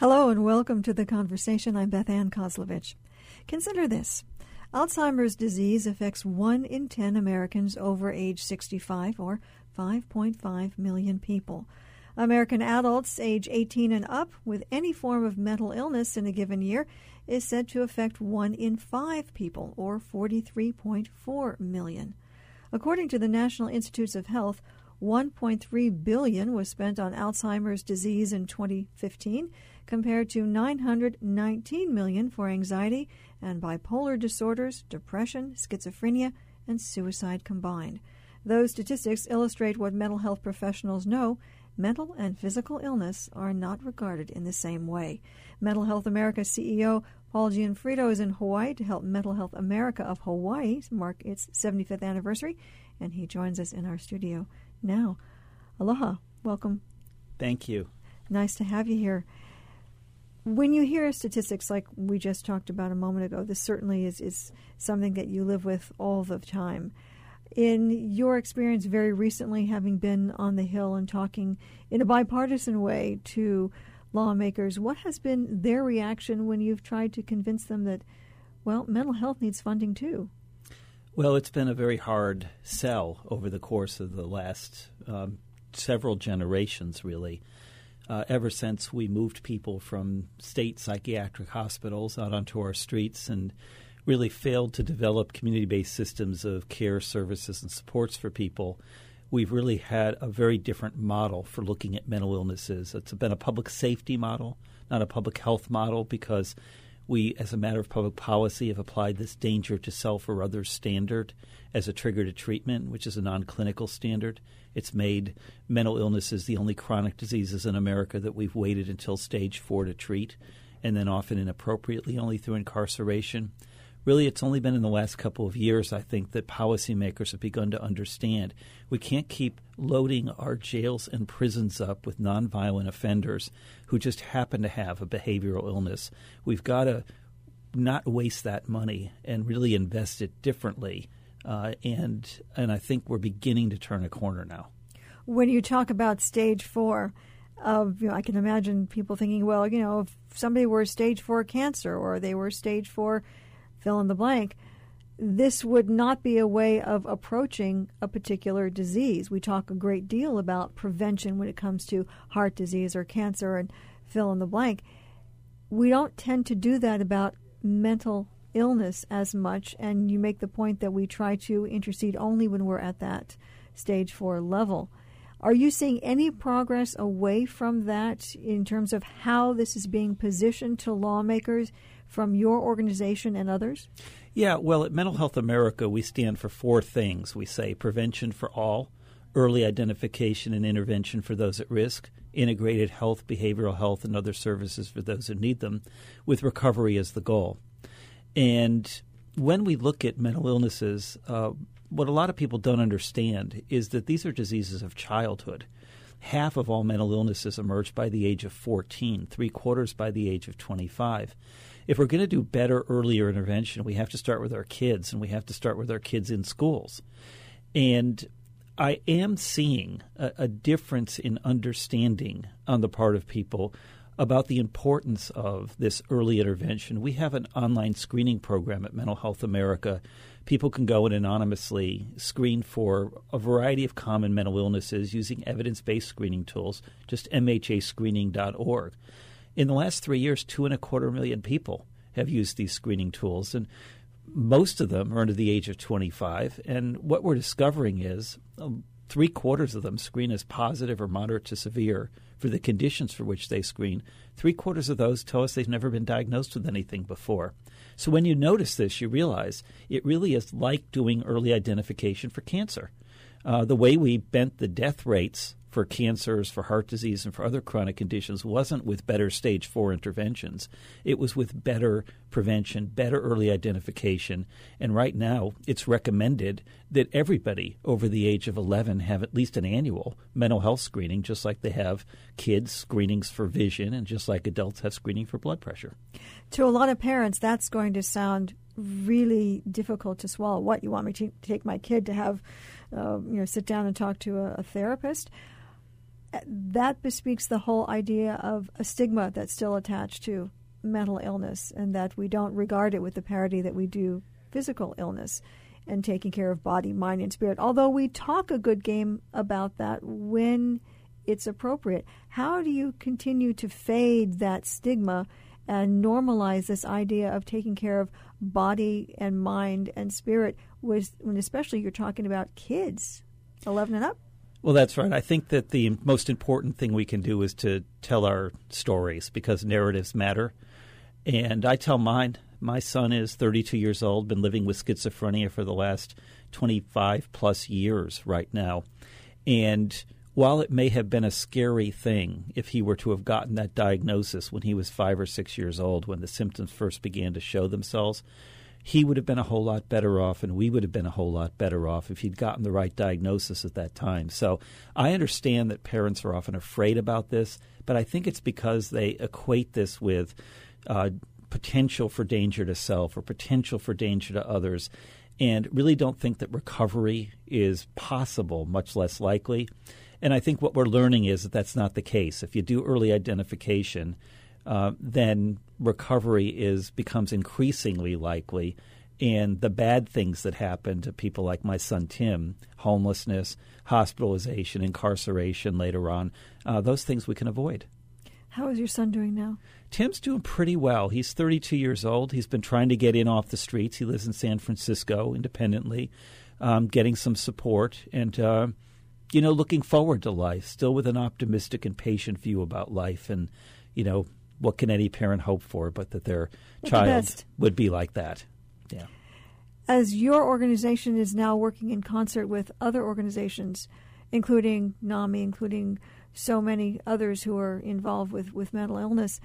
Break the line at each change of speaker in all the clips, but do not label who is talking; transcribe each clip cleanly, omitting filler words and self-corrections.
Hello and welcome to The Conversation. I'm Beth Ann Kozlovich. Consider this. Alzheimer's disease affects 1 in 10 Americans over age 65, or 5.5 million people. American adults age 18 and up with any form of mental illness in a given year is said to affect 1 in 5 people, or 43.4 million. According to the National Institutes of Health, $1.3 billion was spent on Alzheimer's disease in 2015, compared to $919 million for anxiety and bipolar disorders, depression, schizophrenia, and suicide combined. Those statistics illustrate what mental health professionals know: mental and physical illness are not regarded in the same way. Mental Health America CEO Paul Gianfrido is in Hawaii to help Mental Health America of Hawaii mark its 75th anniversary, and he joins us in our studio now. Aloha. Welcome.
Thank you.
Nice to have you here. When you hear statistics like we just talked about a moment ago, this certainly is something that you live with all the time. In your experience very recently, having been on the Hill and talking in a bipartisan way to lawmakers, what has been their reaction when you've tried to convince them that, well, mental health needs funding too?
Well, it's been a very hard sell over the course of the last several generations, really. Ever since we moved people from state psychiatric hospitals out onto our streets and really failed to develop community-based systems of care, services, and supports for people, we've really had a very different model for looking at mental illnesses. It's been a public safety model, not a public health model, because we, as a matter of public policy, have applied this danger to self or others standard as a trigger to treatment, which is a non-clinical standard. It's made mental illnesses the only chronic diseases in America that we've waited until stage 4 to treat, and then often inappropriately only through incarceration. Really, it's only been in the last couple of years, I think, that policymakers have begun to understand we can't keep loading our jails and prisons up with nonviolent offenders who just happen to have a behavioral illness. We've got to not waste that money and really invest it differently. And I think we're beginning to turn a corner now.
When you talk about stage 4, I can imagine people thinking, well, if somebody were stage 4 cancer or they were stage 4 fill in the blank, this would not be a way of approaching a particular disease. We talk a great deal about prevention when it comes to heart disease or cancer and fill in the blank. We don't tend to do that about mental illness as much, and you make the point that we try to intercede only when we're at that stage 4 level. Are you seeing any progress away from that in terms of how this is being positioned to lawmakers from your organization and others?
Yeah, well, at Mental Health America, we stand for 4 things. We say prevention for all, early identification and intervention for those at risk, integrated health, behavioral health, and other services for those who need them, with recovery as the goal. And when we look at mental illnesses, what a lot of people don't understand is that these are diseases of childhood. Half of all mental illnesses emerge by the age of 14, 3/4 by the age of 25. If we're going to do better earlier intervention, we have to start with our kids, and we have to start with our kids in schools. And I am seeing a difference in understanding on the part of people about the importance of this early intervention. We have an online screening program at Mental Health America. People can go and anonymously screen for a variety of common mental illnesses using evidence-based screening tools, just mhascreening.org. In the last 3 years, 2.25 million people have used these screening tools, and most of them are under the age of 25. And what we're discovering is 3/4 of them screen as positive or moderate to severe for the conditions for which they screen. 3/4 of those tell us they've never been diagnosed with anything before. So when you notice this, you realize it really is like doing early identification for cancer. The way we bent the death rates for cancers, for heart disease, and for other chronic conditions wasn't with better stage 4 interventions. It was with better prevention, better early identification. And right now, it's recommended that everybody over the age of 11 have at least an annual mental health screening, just like they have kids screenings for vision and just like adults have screening for blood pressure.
To a lot of parents, that's going to sound really difficult to swallow. What, you want me to take my kid to have, sit down and talk to a therapist? that bespeaks the whole idea of a stigma that's still attached to mental illness, and that we don't regard it with the parity that we do physical illness and taking care of body, mind, and spirit. Although we talk a good game about that when it's appropriate. How do you continue to fade that stigma and normalize this idea of taking care of body and mind and spirit, when especially you're talking about kids, 11 and up?
Well, that's right. I think that the most important thing we can do is to tell our stories, because narratives matter. And I tell mine. My son is 32 years old, been living with schizophrenia for the last 25 plus years right now. And while it may have been a scary thing if he were to have gotten that diagnosis when he was 5 or 6 years old, when the symptoms first began to show themselves, he would have been a whole lot better off, and we would have been a whole lot better off if he'd gotten the right diagnosis at that time. So I understand that parents are often afraid about this, but I think it's because they equate this with potential for danger to self or potential for danger to others, and really don't think that recovery is possible, much less likely. And I think what we're learning is that that's not the case. If you do early identification, then recovery becomes increasingly likely. And the bad things that happen to people like my son Tim, homelessness, hospitalization, incarceration later on, those things we can avoid.
How is your son doing now?
Tim's doing pretty well. He's 32 years old. He's been trying to get in off the streets. He lives in San Francisco independently, getting some support and, looking forward to life, still with an optimistic and patient view about life. And, what can any parent hope for but that their child would be like that? Yeah.
As your organization is now working in concert with other organizations, including NAMI, including so many others who are involved with mental illness,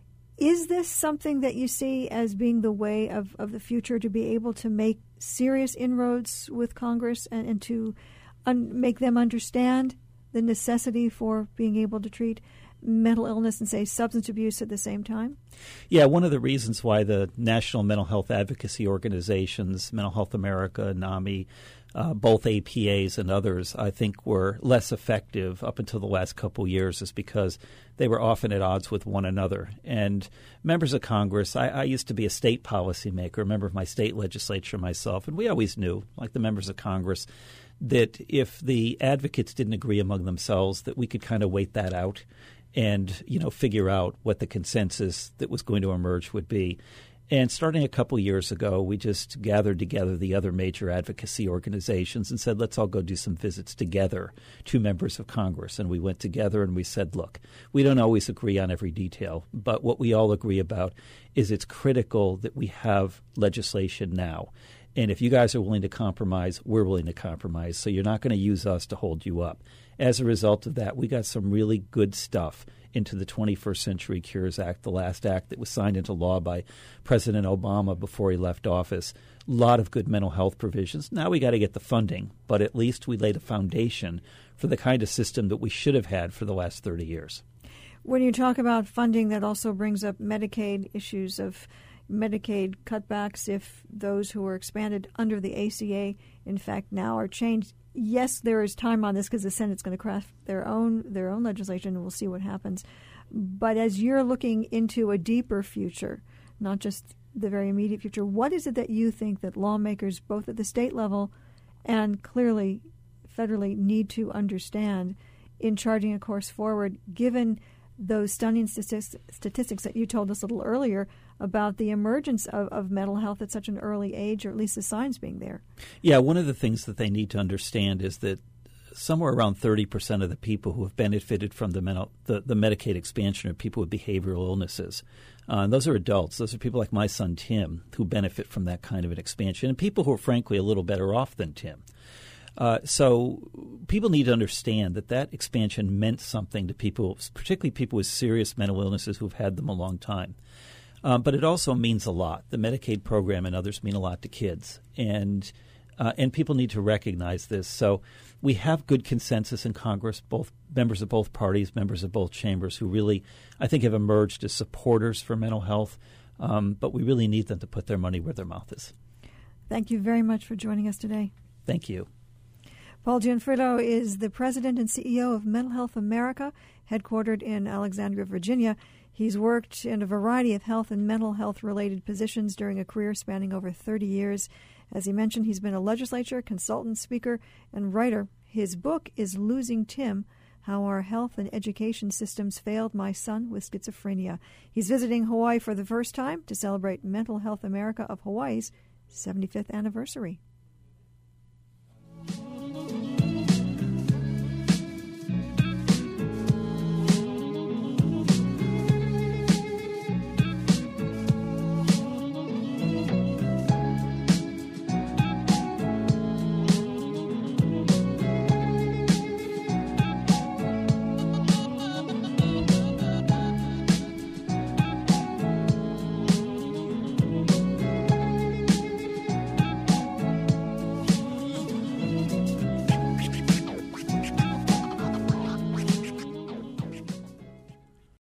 is this something that you see as being the way of the future, to be able to make serious inroads with Congress and to make them understand the necessity for being able to treat mental illness and, say, substance abuse at the same time?
Yeah, one of the reasons why the national mental health advocacy organizations, Mental Health America, NAMI, both APAs and others, I think were less effective up until the last couple of years is because they were often at odds with one another. And members of Congress, I used to be a state policymaker, a member of my state legislature myself, and we always knew, like the members of Congress, that if the advocates didn't agree among themselves, that we could kind of wait that out and, figure out what the consensus that was going to emerge would be. And starting a couple years ago, we just gathered together the other major advocacy organizations and said, let's all go do some visits together to members of Congress. And we went together and we said, look, we don't always agree on every detail, but what we all agree about is it's critical that we have legislation now. And if you guys are willing to compromise, we're willing to compromise. So you're not going to use us to hold you up. As a result of that, we got some really good stuff into the 21st Century Cures Act, the last act that was signed into law by President Obama before he left office. A lot of good mental health provisions. Now we got to get the funding, but at least we laid a foundation for the kind of system that we should have had for the last 30 years.
When you talk about funding, that also brings up Medicaid issues of Medicaid cutbacks if those who were expanded under the ACA, in fact, now are changed. Yes, there is time on this because the Senate's going to craft their own legislation, and we'll see what happens. But as you're looking into a deeper future, not just the very immediate future, what is it that you think that lawmakers, both at the state level and clearly federally, need to understand in charting a course forward, given those stunning statistics that you told us a little earlier about the emergence of mental health at such an early age, or at least the signs being there? Yeah,
one of the things that they need to understand is that somewhere around 30% of the people who have benefited from the Medicaid expansion are people with behavioral illnesses. And those are adults. Those are people like my son Tim who benefit from that kind of an expansion, and people who are frankly a little better off than Tim. So people need to understand that expansion meant something to people, particularly people with serious mental illnesses who've had them a long time. But it also means a lot. The Medicaid program and others mean a lot to kids, and people need to recognize this. So we have good consensus in Congress, both members of both parties, members of both chambers, who really, I think, have emerged as supporters for mental health. But we really need them to put their money where their mouth is.
Thank you very much for joining us today.
Thank you.
Paul Gianfrido is the president and CEO of Mental Health America, headquartered in Alexandria, Virginia. He's worked in a variety of health and mental health-related positions during a career spanning over 30 years. As he mentioned, he's been a legislature, consultant, speaker, and writer. His book is Losing Tim, How Our Health and Education Systems Failed My Son with Schizophrenia. He's visiting Hawaii for the first time to celebrate Mental Health America of Hawaii's 75th anniversary.